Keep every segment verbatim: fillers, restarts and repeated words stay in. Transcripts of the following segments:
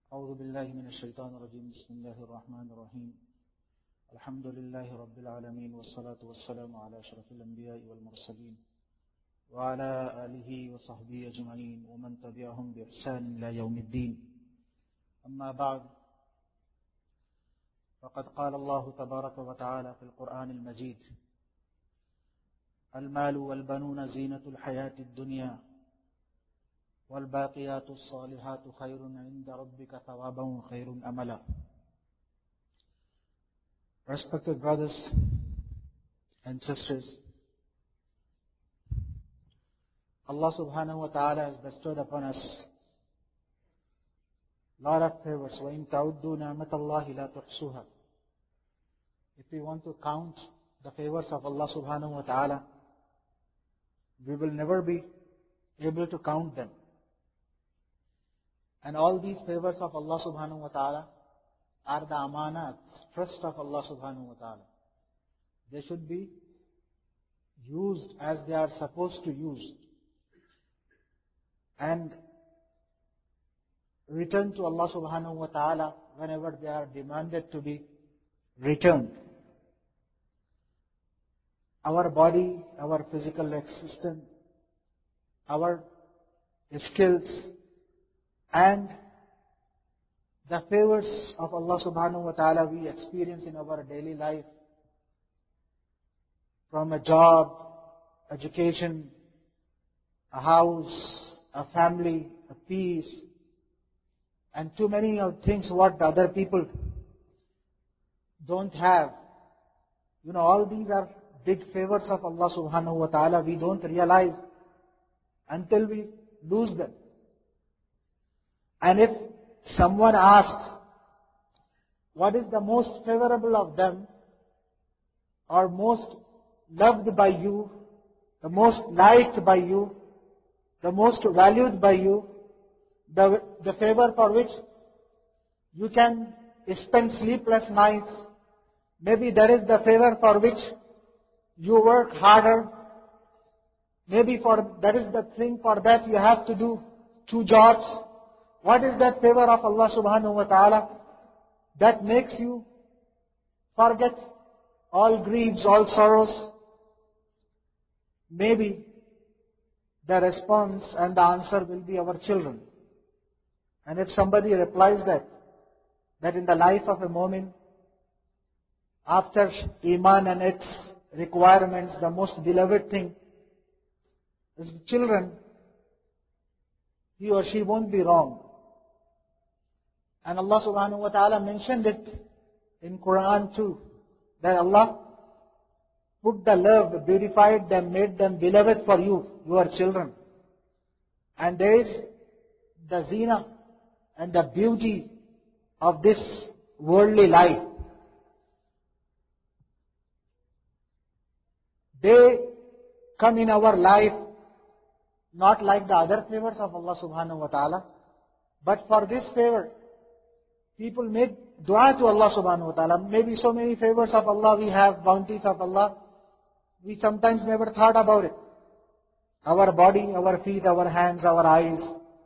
أعوذ بالله من الشيطان الرجيم بسم الله الرحمن الرحيم الحمد لله رب العالمين والصلاة والسلام على أشرف الأنبياء والمرسلين وعلى آله وصحبه أجمعين ومن تبعهم بإحسان إلى يوم الدين. أما بعد، فقد قال الله تبارك وتعالى في القرآن المجيد: المال والبنون زينة الحياة الدنيا والباقيات الصالحات خير عند ربك ثوابا وخير أملا. Respected brothers and sisters, Allah subhanahu wa ta'ala has bestowed upon us lot of favors. وَإِن تَعُدُّوا نِعْمَةَ اللَّهِ لَا تُحْصُوهَا. If we want to count the favors of Allah subhanahu wa ta'ala, we will never be able to count them. And all these favors of Allah subhanahu wa ta'ala are the amanat, trust of Allah subhanahu wa ta'ala. They should be used as they are supposed to use, and returned to Allah subhanahu wa ta'ala whenever they are demanded to be returned. Our body, our physical existence, our skills, and the favors of Allah subhanahu wa ta'ala we experience in our daily life, from a job, education, a house, a family, a peace, and too many of things what other people don't have. You know, all these are big favors of Allah subhanahu wa ta'ala. We don't realize until we lose them. And if someone asks, what is the most favorable of them, or most loved by you, the most liked by you, the most valued by you, the, the favor for which you can spend sleepless nights, maybe there is the favor for which you work harder, maybe for that is the thing for that you have to do two jobs. What is that favor of Allah subhanahu wa ta'ala that makes you forget all griefs, all sorrows? Maybe the response and the answer will be our children. And if somebody replies that, that in the life of a mu'min, after Iman and its requirements, the most beloved thing is the children, he or she won't be wrong. And Allah subhanahu wa ta'ala mentioned it in Quran too, that Allah put the love, beautified them, made them beloved for you, your children. And there is the zina and the beauty of this worldly life. They come in our life not like the other favors of Allah subhanahu wa ta'ala, but for this favor, people make dua to Allah subhanahu wa ta'ala. Maybe so many favors of Allah we have, bounties of Allah, we sometimes never thought about it. Our body, our feet, our hands, our eyes.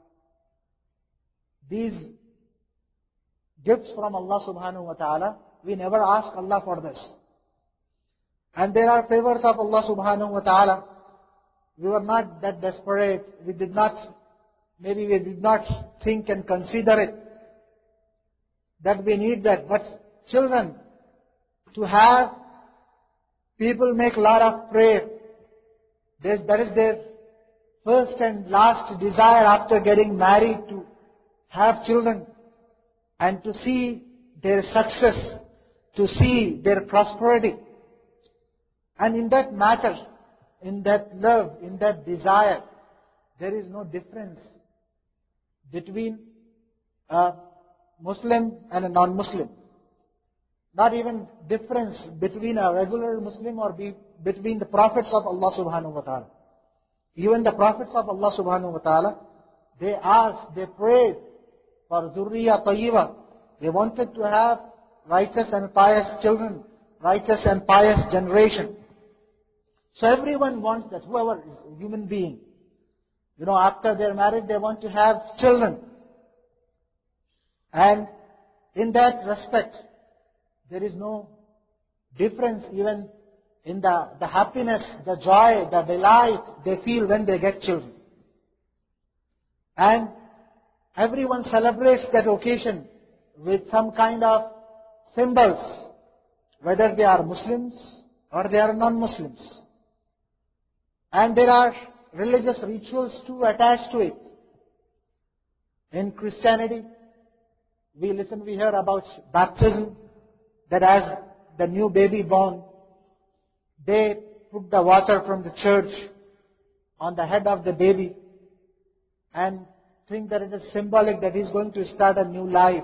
These gifts from Allah subhanahu wa ta'ala, we never ask Allah for this. And there are favors of Allah subhanahu wa ta'ala. We were not that desperate. We did not, maybe we did not think and consider it, that we need that. But children, to have, people make a lot of prayer. There's, that is their first and last desire after getting married, to have children and to see their success, to see their prosperity. And in that matter, in that love, in that desire, there is no difference between a Muslim and a non-Muslim. Not even difference between a regular Muslim or be, between the prophets of Allah subhanahu wa ta'ala. Even the prophets of Allah subhanahu wa ta'ala, they asked, they prayed for zurriya tayyiba. They wanted to have righteous and pious children, righteous and pious generation. So everyone wants that, whoever is a human being. You know, after they're married, they want to have children. And in that respect, there is no difference even in the, the happiness, the joy, the delight they feel when they get children. And everyone celebrates that occasion with some kind of symbols, whether they are Muslims or they are non-Muslims. And there are religious rituals too attached to it. In Christianity, we listen, we hear about baptism, that as the new baby born, they put the water from the church on the head of the baby and think that it is symbolic that he is going to start a new life.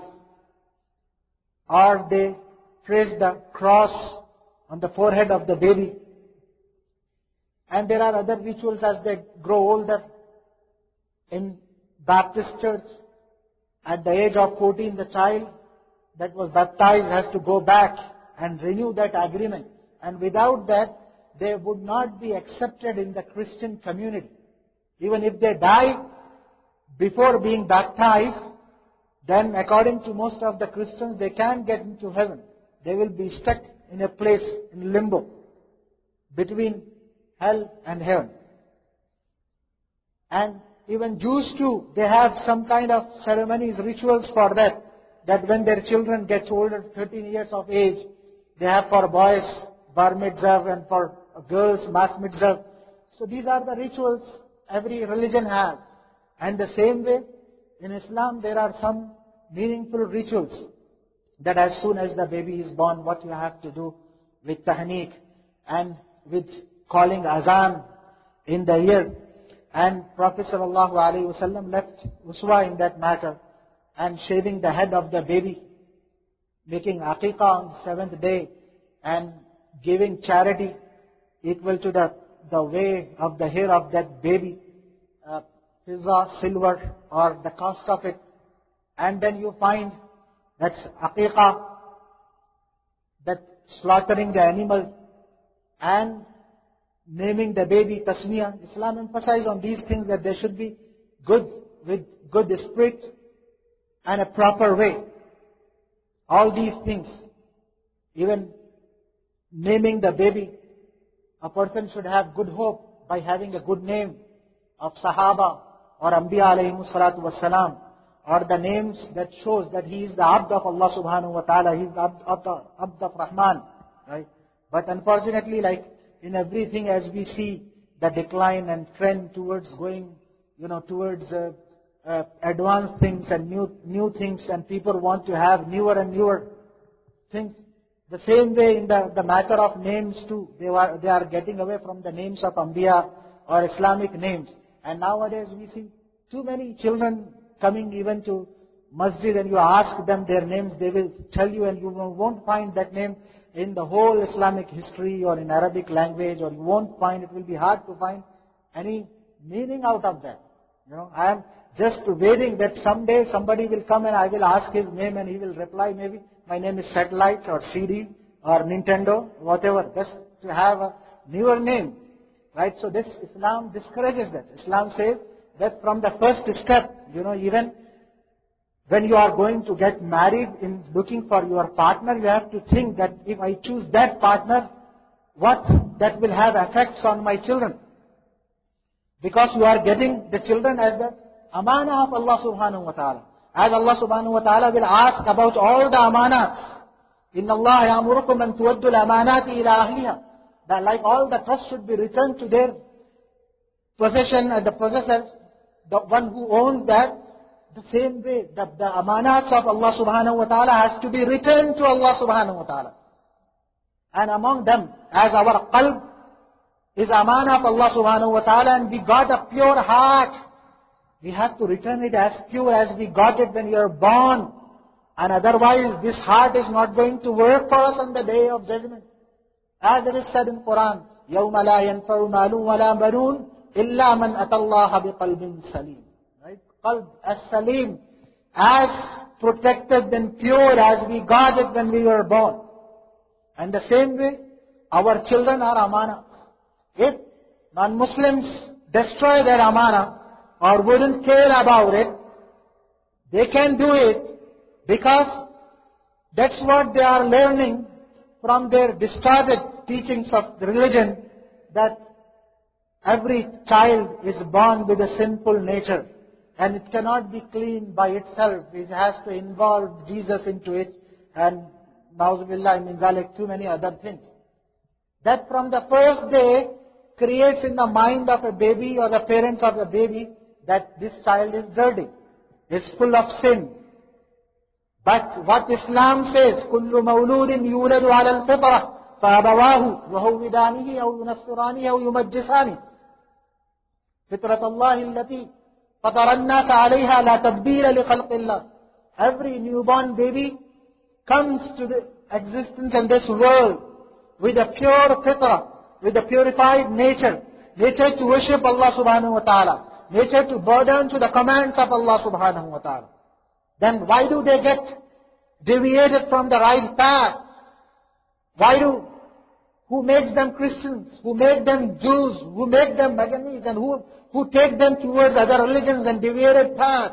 Or they trace the cross on the forehead of the baby. And there are other rituals as they grow older. In Baptist church, at the age of fourteen, the child that was baptized has to go back and renew that agreement. And without that, they would not be accepted in the Christian community. Even if they die before being baptized, then according to most of the Christians, they can't get into heaven. They will be stuck in a place in limbo between hell and heaven. And even Jews too, they have some kind of ceremonies, rituals for that. That when their children get older, thirteen years of age, they have for boys bar mitzvah and for girls mas mitzvah. So these are the rituals every religion has. And the same way, in Islam there are some meaningful rituals. That as soon as the baby is born, what you have to do with tahniq and with calling azan in the ear. And Prophet sallallahu alaihi wasallam left uswa in that matter, and shaving the head of the baby, making aqiqah on the seventh day, and giving charity equal to the, the weight of the hair of that baby, uh, fizza, silver, or the cost of it. And then you find that's aqiqah, that slaughtering the animal and naming the baby tasmiyah. Islam emphasizes on these things that they should be good, with good spirit and a proper way. All these things, even naming the baby, a person should have good hope by having a good name of Sahaba or Anbiya alayhimu salatu wassalam, or the names that shows that he is the Abd of Allah subhanahu wa ta'ala, he is the Abd of, the, Abd of Rahman, right? But unfortunately, like in everything, as we see the decline and trend towards going, you know, towards uh, uh, advanced things and new new things, and people want to have newer and newer things. The same way in the, the matter of names too, they are they are getting away from the names of Anbiya or Islamic names. And nowadays we see too many children coming even to masjid, and you ask them their names, they will tell you, and you won't find that name in the whole Islamic history or in Arabic language, or you won't find, it will be hard to find any meaning out of that. You know, I am just waiting that someday somebody will come and I will ask his name and he will reply, maybe my name is Satellite or C D or Nintendo, whatever, just to have a newer name. Right? So this Islam discourages that. Islam says that from the first step, you know, even when you are going to get married, in looking for your partner, you have to think that if I choose that partner, what that will have effects on my children. Because you are getting the children as the amana of Allah subhanahu wa ta'ala. As Allah subhanahu wa ta'ala will ask about all the amanats. Inna Allah ya'murukum an tuwaddu al-amanati ila ahliha. That like all the trust should be returned to their possession and the possessor, the one who owns that. The same way, the, the amanats of Allah subhanahu wa ta'ala has to be returned to Allah subhanahu wa ta'ala. And among them, as our qalb is amana of Allah subhanahu wa ta'ala, and we got a pure heart, we have to return it as pure as we got it when we were born. And otherwise, this heart is not going to work for us on the day of judgment. As it is said in Quran, يَوْمَ لَا يَنْفَعُ مَالٌ وَلَا بَنُونَ إِلَّا مَنْ أَتَى اللَّهَ بِقَلْبٍ سَلِيمٍ. Right? Qalb as salim, as protected and pure as we got it when we were born. And the same way, our children are amana. If non-Muslims destroy their amana or wouldn't care about it, they can do it, Because that's what they are learning from their distorted teachings of the religion, that every child is born with a sinful nature and it cannot be clean by itself. It has to involve Jesus into it, and na'uzubillah min zalik, too many other things. That from the first day creates in the mind of a baby or the parents of the baby that this child is dirty, is full of sin. But what Islam says, كُلُّ مَوْلُودٍ يُولَدُ عَلَى الْفِطْرَةِ فَأَبَوَاهُ يُهَوِّدَانِهِ أَوْ يُنَصِّرَانِهِ أَوْ يُمَجِّسَانِهِ فِطْرَةَ اللَّهِ الَّتِي فَطَرَ النَّاسَ عَلَيْهَا لَا تَبْدِيلَ لِخَلْقِ اللَّهِ. Every newborn baby comes to the existence in this world with a pure fitrah, with a purified nature, nature to worship Allah subhanahu wa ta'ala, nature to bow down to the commands of Allah subhanahu wa ta'ala. Then why do they get deviated from the right path? Why do, who makes them Christians, who make them Jews, who make them Maganese, and who, who take them towards other religions and deviated path?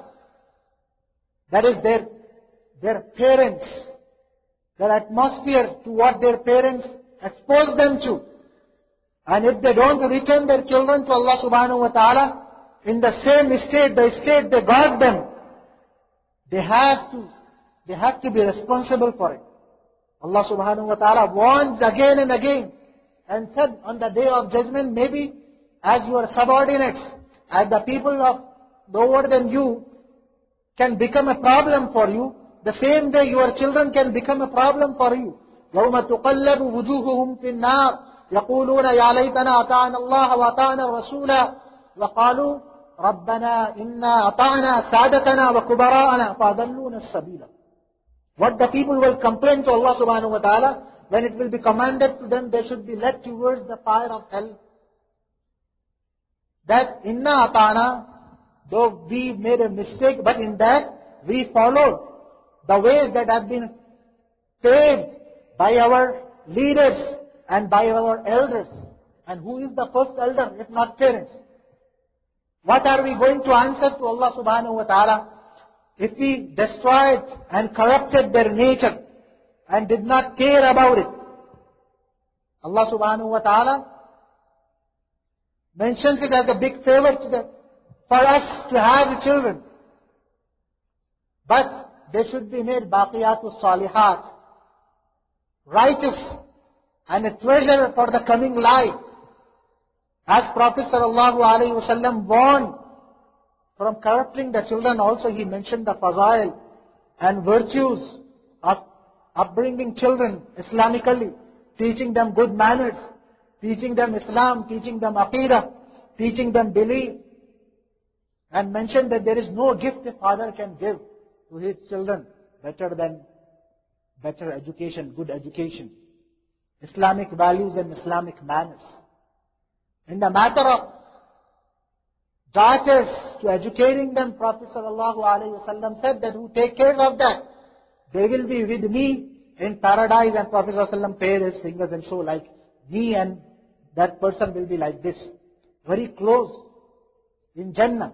That is their, their parents, their atmosphere to what their parents expose them to. And if they don't return their children to Allah subhanahu wa ta'ala in the same state, the state they got them, they have to, they have to be responsible for it. Allah subhanahu wa ta'ala warns again and again and said on the day of judgment, maybe as your subordinates, as the people of lower than you can become a problem for you, the same day your children can become a problem for you. يَوْمَ تُقَلَّبُ وُجُوهُهُمْ فِي النَّارِ يَقُولُونَ يَا لَيْتَنَا أَطَعْنَا اللَّهَ وَأَطَعْنَا الرَّسُولَ وَقَالُوا رَبَّنَا إِنَّا أَطَعْنَا سَادَتَنَا وَكُبَرَاءَنَا فَأَضَلُّونَا السَّبِيلَ. What the people will complain to Allah subhanahu wa ta'ala when it will be commanded to them they should be led towards the fire of hell. That inna atana, though we made a mistake, but in that we followed the ways that have been paved by our leaders and by our elders. And who is the first elder if not parents? What are we going to answer to Allah subhanahu wa ta'ala if we destroyed and corrupted their nature and did not care about it? Allah subhanahu wa ta'ala mentions it as a big favor to them, for us to have children. But they should be made baqiyatu salihat, righteous, and a treasure for the coming life. As Prophet sallallahu alaihi wasallam warned from corrupting the children, also he mentioned the fazail and virtues of upbringing children Islamically, teaching them good manners, teaching them Islam, teaching them Aqidah, teaching them belief, and mentioned that there is no gift a father can give to his children better than better education, good education, Islamic values and Islamic manners. In the matter of daughters, to educating them, Prophet sallallahu alaihi wasallam said that who take care of that, they will be with me in paradise. And Prophet sallallahu alaihi wasallam paid his fingers and so like me and that person will be like this, very close in Jannah.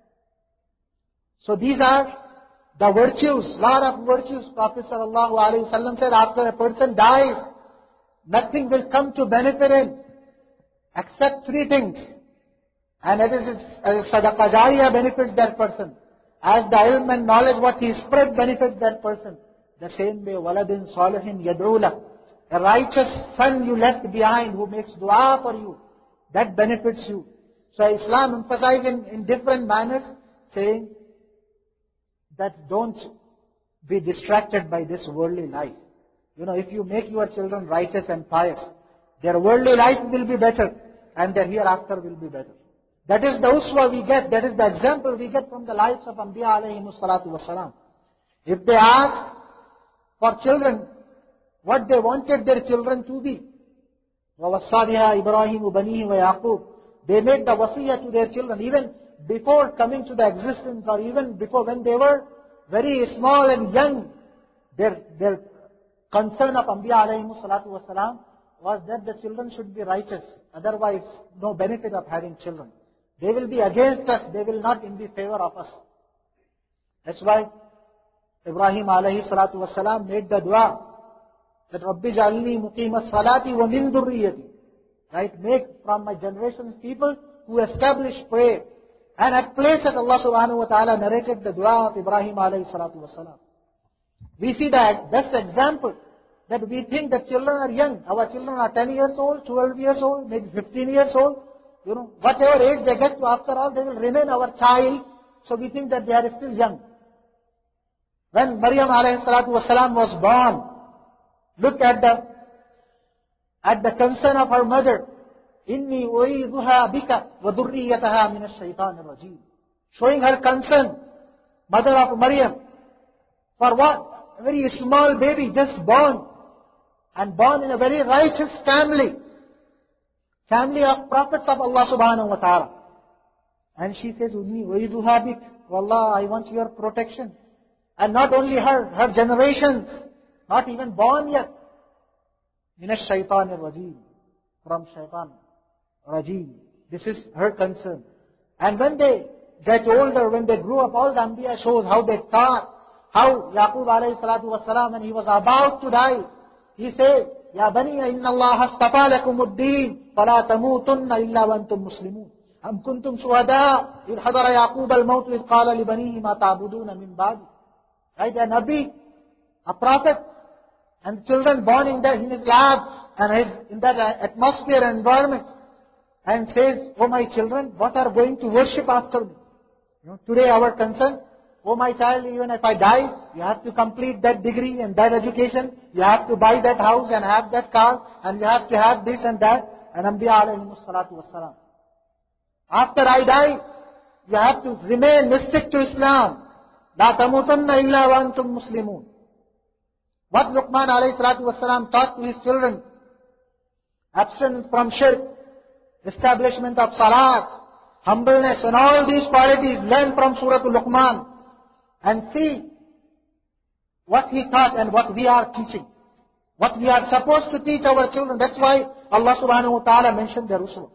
So these are the virtues, lot of virtues. Prophet sallallahu alaihi wasallam said after a person dies, nothing will come to benefit him except three things. And it is as sadaqah jariyah benefits that person. As the ilm and knowledge what he spread benefits that person. The same way, waladin salihin yad'ula, a righteous son you left behind who makes dua for you, that benefits you. So Islam emphasizes in, in different manners, saying that don't be distracted by this worldly life. You know, if you make your children righteous and pious, their worldly life will be better and their hereafter will be better. That is the uswa we get, that is the example we get from the lives of Anbiya alayhimus salatu wasalam. If they ask for children what they wanted their children to be, وَوَصَّى بِهَا إِبْرَاهِيمُ بَنِيهِ وَيَعْقُوبُ, they made the wasiyah to their children even before coming to the existence, or even before when they were very small and young. Their, their concern of Anbiya alayhimus salatu wasalam was that the children should be righteous. Otherwise, no benefit of having children. They will be against us. They will not in the favor of us. That's why Ibrahim alayhi salatu wasalam made the dua that Rabbi jalni muqimat salati wa min dhurriyyati. Right? Make from my generations people who establish prayer. And at place that Allah subhanahu wa ta'ala narrated the dua of Ibrahim alayhi salatu wasalam. We see that best example that we think that children are young. Our children are ten years old, twelve years old, maybe fifteen years old. You know, whatever age they get to, after all, they will remain our child. So we think that they are still young. When Maryam alayhi salatu wasalam was born, look at the at the concern of her mother. Inni u'iduha bika wa dhurriyataha min ash-shaytanir rajim. Showing her concern, mother of Maryam. For what? A very small baby just born. And born in a very righteous family. Family of prophets of Allah subhanahu wa ta'ala. And she says, Inni u'iduha bik. Wallah, I want your protection. And not only her, her generations, not even born yet. Min ash-shaytanir rajim. From shaitan. Rajim. This is her concern. And when they get older, when they grew up, all the Anbiya shows how they thought, how Yaqub alayhi salatu wasalam, when he was about to die, he said, Ya baniya inna Allah astafa lakumuddin, fala tamutunna illa wa antum muslimun. Am kuntum shuhada, idh hadara Yaqub al-mawt, idh qala li banihi ma ta'buduna min ba'di. Right, a Nabi, a prophet, and children born in, the, in his lab, and his, in that atmosphere and environment, and says, oh my children, what are going to worship after me? You know, today our concern, oh my child, even if I die, you have to complete that degree and that education, you have to buy that house and have that car, and you have to have this and that, and Anbiya alayhi salatu wassalam. After I die, you have to remain mystic to Islam. La tamutunna illa wa antum muslimun. What Luqman alayhi salatu wassalam taught to his children? Abstinence from shirk, establishment of salat, humbleness, and all these qualities learn from Surah Luqman. And see what he taught and what we are teaching. What we are supposed to teach our children. That's why Allah subhanahu wa ta'ala mentioned the Rusul.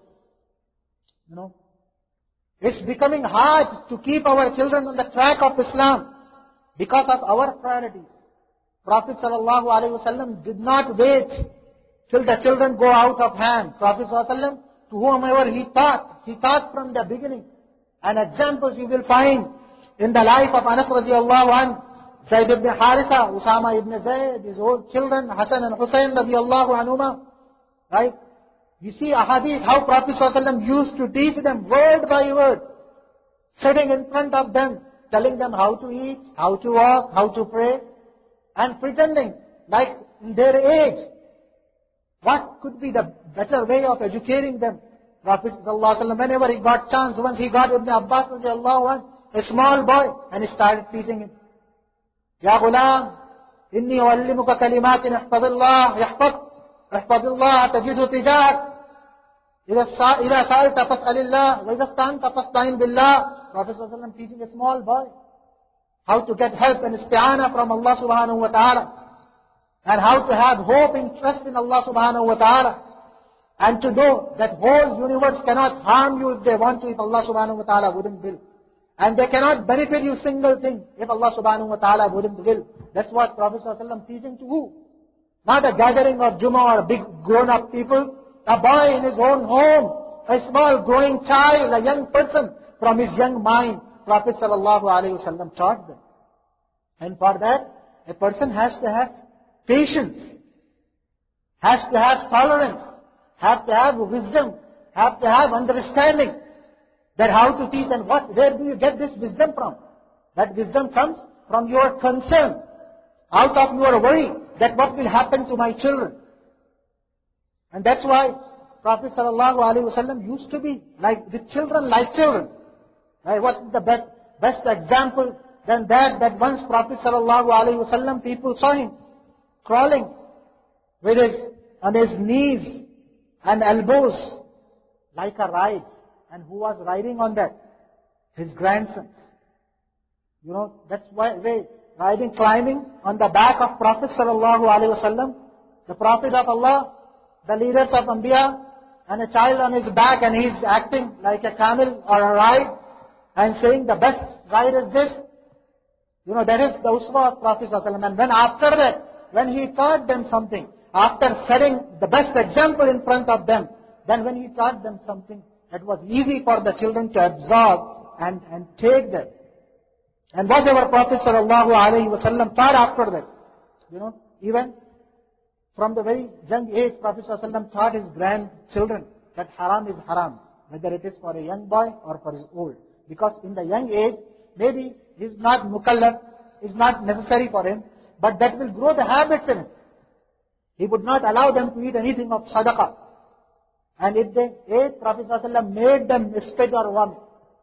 You know, it's becoming hard to keep our children on the track of Islam because of our priorities. Prophet sallallahu alaihi wasallam did not wait till the children go out of hand. Prophet sallallahu alaihi wasallam, to whomever he taught, he taught from the beginning. And examples you will find in the life of Anas radiallahu anhu, Zayd ibn Haritha, Usama ibn Zayd, his old children, Hassan and Hussein radiallahu anhuma. Right? You see a hadith, how Prophet sallallahu alaihi wasallam used to teach them word by word, sitting in front of them, telling them how to eat, how to walk, how to pray, and pretending like in their age. What could be the better way of educating them? Prophet sallallahu alaihi wasallam, whenever he got chance, once he got Ibn Abbas radiallahu anhu, a small boy, and he started teaching him. Ya ghulam, inni uallimuka kalimatin ihfadillah, yahfad, ihfadillah, tajidu tijak. Ila sa'alta fas'alillah, wa idha sta'anta fasta'in billah. Prophet sallallahu alaihi wasallam teaching a small boy how to get help and isti'ana from Allah subhanahu wa ta'ala. And how to have hope and trust in Allah subhanahu wa ta'ala. And to know that whole universe cannot harm you if they want to, if Allah subhanahu wa ta'ala wouldn't will. And they cannot benefit you single thing if Allah subhanahu wa ta'ala wouldn't will. That's what Prophet sallallahu alaihi wasallam teaching to who? Not a gathering of Jummah or big grown up people. A boy in his own home. A small growing child, a young person from his young mind. Prophet sallallahu alaihi wasallam taught them. And for that, a person has to have patience, has to have tolerance, has to have wisdom, has to have understanding that how to teach and what, where do you get this wisdom from? That wisdom comes from your concern, out of your worry that what will happen to my children. And that's why Prophet sallallahu alaihi wasallam used to be like with children, like children. Right? What is the best, best example than that, that once Prophet sallallahu alaihi wasallam, people saw him crawling with his, on his knees and elbows like a ride. And who was riding on that? His grandsons. You know, that's why they riding, climbing on the back of Prophet sallallahu alaihi wasallam, the Prophet of Allah, the leaders of Anbiya, and a child on his back, and he's acting like a camel or a ride, and saying the best ride is this. You know, that is the uswa of Prophet ﷺ. And when after that, when he taught them something, after setting the best example in front of them, then when he taught them something that was easy for the children to absorb and, and take that. And whatever Prophet ﷺ taught after that, you know, even from the very young age, Prophet ﷺ taught his grandchildren that haram is haram, whether it is for a young boy or for his old. Because in the young age, maybe he is not mukallaf, is not necessary for him, but that will grow the habits in him. He would not allow them to eat anything of sadaqah. And if they ate, Prophet ﷺ made them spit or vomit.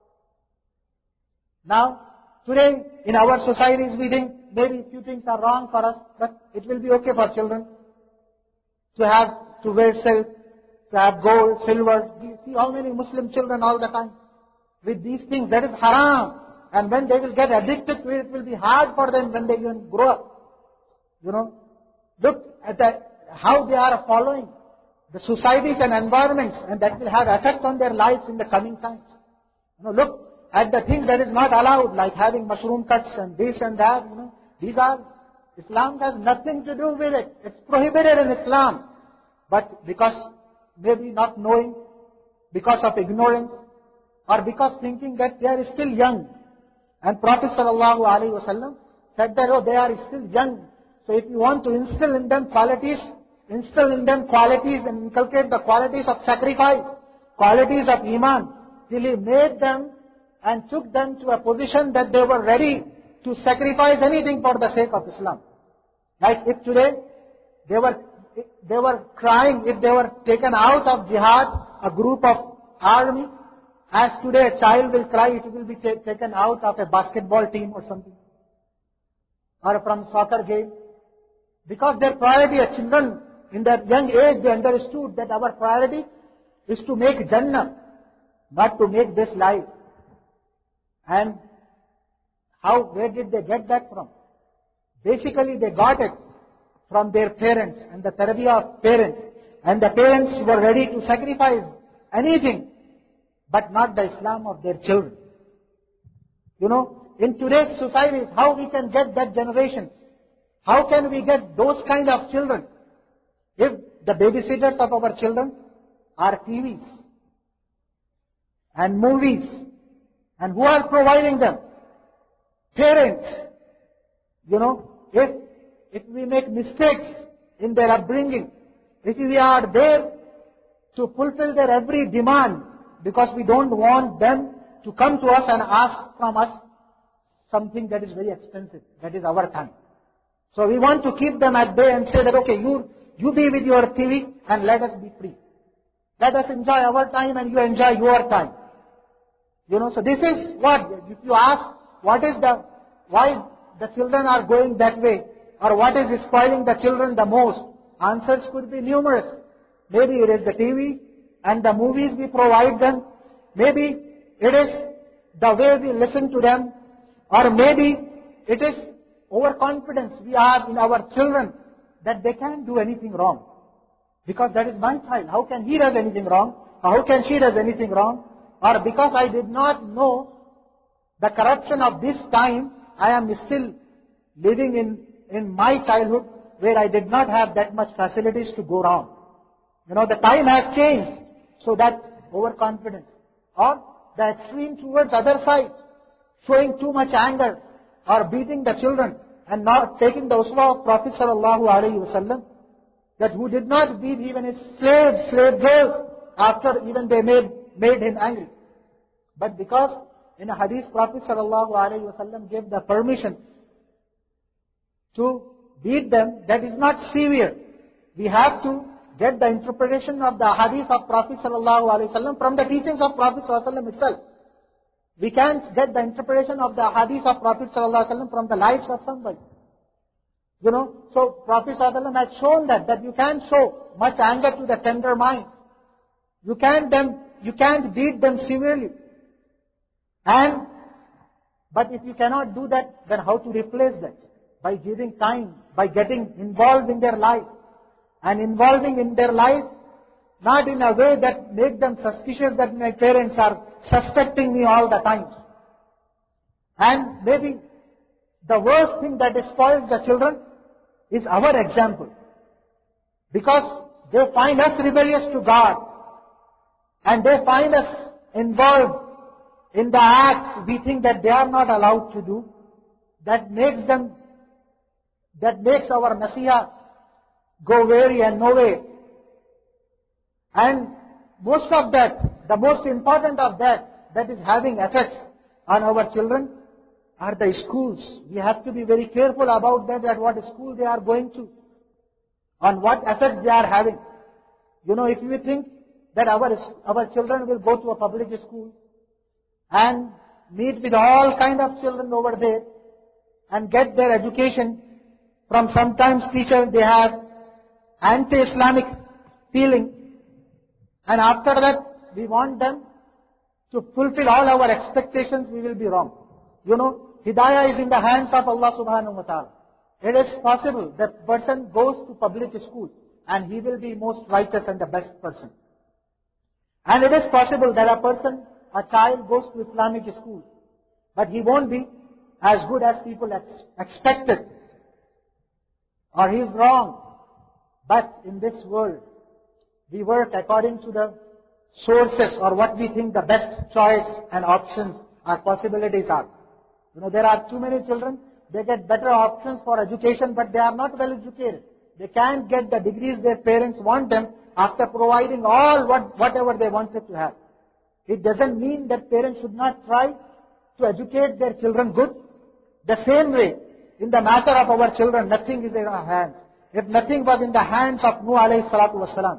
Now, today, in our societies, we think maybe few things are wrong for us, but it will be okay for children to have, to wear silk, to have gold, silver. We see how many Muslim children all the time with these things. That is haram. And when they will get addicted to it, it will be hard for them when they even grow up. You know, look at the, how they are following the societies and environments, and that will have effect on their lives in the coming times. You know, look at the things that is not allowed, like having mushroom cuts and this and that. You know, these are, Islam has nothing to do with it. It's prohibited in Islam. But because maybe not knowing, because of ignorance, or because thinking that they are still young. And Prophet sallallahu alaihi wasallam said that, oh, they are still young. So if you want to instill in them qualities, instill in them qualities and inculcate the qualities of sacrifice, qualities of iman, till he made them and took them to a position that they were ready to sacrifice anything for the sake of Islam. Like if today they were they were crying, if they were taken out of jihad, a group of army, as today a child will cry, it will be t- taken out of a basketball team or something, or from soccer game. Because their priority as children, in their young age, they understood that our priority is to make Jannah, not to make this life. And how, where did they get that from? Basically, they got it from their parents and the tarbiyah of parents. And the parents were ready to sacrifice anything, but not the Islam of their children. You know, in today's society, how we can get that generation? How can we get those kind of children? If the babysitters of our children are T Vs and movies, and who are providing them? Parents. You know, if if we make mistakes in their upbringing, if we are there to fulfill their every demand, because we don't want them to come to us and ask from us something that is very expensive, that is our time. So we want to keep them at bay and say that, okay, you you be with your T V and let us be free. Let us enjoy our time and you enjoy your time. You know, so this is what, if you ask, what is the, why the children are going that way, or what is spoiling the children the most, answers could be numerous. Maybe it is the T V and the movies we provide them. Maybe it is the way we listen to them, or maybe it is overconfidence we have in our children that they can't do anything wrong. Because that is my child. How can he does anything wrong? Or how can she does anything wrong? Or because I did not know the corruption of this time, I am still living in, in my childhood where I did not have that much facilities to go wrong. You know, the time has changed. So that overconfidence. Or the extreme towards other side, showing too much anger, or beating the children, and not taking the uswa of Prophet sallallahu alaihi wasallam, that who did not beat even his slaves, slave girls, after even they made, made him angry. But because in a hadith, Prophet sallallahu alaihi wasallam gave the permission to beat them, that is not severe. We have to get the interpretation of the hadith of Prophet sallallahu alaihi wasallam from the teachings of Prophet sallallahu alaihi wasallam itself. We can't get the interpretation of the hadith of Prophet sallallahu alaihi wasallam from the lives of somebody. You know, so Prophet sallallahu alaihi wasallam has shown that, that you can't show much anger to the tender mind. You can't them, you can't beat them severely. And, but if you cannot do that, then how to replace that? By giving time, by getting involved in their life. And involving in their life, not in a way that make them suspicious that my parents are suspecting me all the time. And maybe the worst thing that spoils the children is our example. Because they find us rebellious to God. And they find us involved in the acts we think that they are not allowed to do. That makes them, that makes our nasiha go weary and nowhere. And most of that, the most important of that, that is having effects on our children, are the schools. We have to be very careful about that, at what school they are going to, on what effects they are having. You know, if we think that our, our children will go to a public school and meet with all kind of children over there and get their education from sometimes teachers, they have anti-Islamic feeling, and after that we want them to fulfill all our expectations, we will be wrong. You know, Hidayah is in the hands of Allah subhanahu wa ta'ala. It is possible that person goes to public school and he will be most righteous and the best person. And it is possible that a person, a child goes to Islamic school, but he won't be as good as people ex- expected. Or he is wrong. But in this world, we work according to the sources or what we think the best choice and options or possibilities are. You know, there are too many children, they get better options for education, but they are not well educated. They can't get the degrees their parents want them after providing all what, whatever they wanted to have. It doesn't mean that parents should not try to educate their children good. The same way, in the matter of our children, nothing is in our hands. If nothing was in the hands of Nuh alayhi salatu wasalam,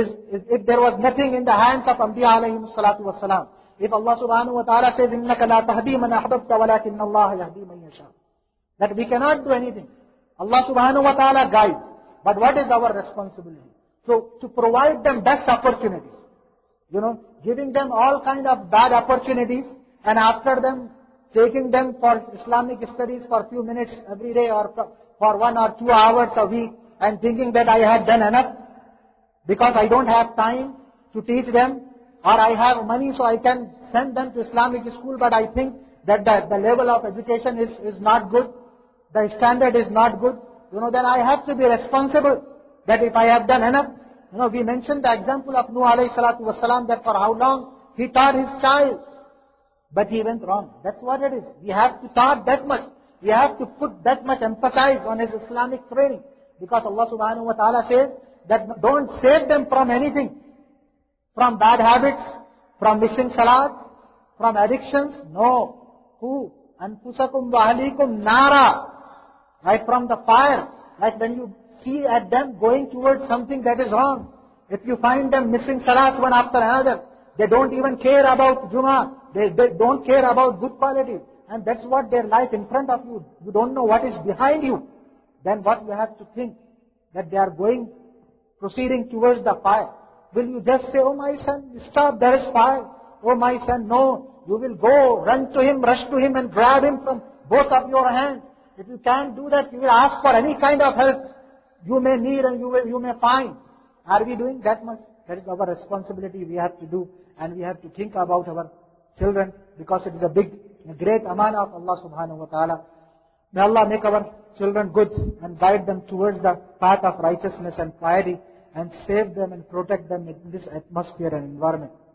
if there was nothing in the hands of Anbiya alayhi salatu wasalam, if Allah subhanahu wa ta'ala says, إِنَّكَ لَا تَهْدِي مَنْ أَحْبَبْتَ وَلَكِنَّ اللَّهَ يَهْدِي مَنْ يَشَاءُ, that we cannot do anything. Allah subhanahu wa ta'ala guides. But what is our responsibility? So, to provide them best opportunities. You know, giving them all kind of bad opportunities, and after them, taking them for Islamic studies for a few minutes every day or for one or two hours a week, and thinking that I have done enough because I don't have time to teach them, or I have money so I can send them to Islamic school, but I think that the, the level of education is, is not good, the standard is not good, you know, then I have to be responsible that if I have done enough. You know, we mentioned the example of Nuh alayhi salatu wasalam, that for how long he taught his child, but he went wrong. That's what it is. We have to taught that much. We have to put that much emphasis on his Islamic training. Because Allah subhanahu wa ta'ala says that don't save them from anything. From bad habits, from missing salat, from addictions. No. Who? Anfusakum wa ahlikum nara. Right from the fire. Like when you see at them going towards something that is wrong. If you find them missing salat one after another, they don't even care about Jummah. They, they don't care about good qualities. And that's what their life in front of you. You don't know what is behind you. Then what you have to think? That they are going, proceeding towards the fire. Will you just say, oh my son, stop, there is fire. Oh my son, no. You will go, run to him, rush to him and grab him from both of your hands. If you can't do that, you will ask for any kind of help you may need and you, will, you may find. Are we doing that much? That is our responsibility we have to do. And we have to think about our children, because it is a big, a great amana of Allah subhanahu wa ta'ala. May Allah make our children good and guide them towards the path of righteousness and piety, and save them and protect them in this atmosphere and environment.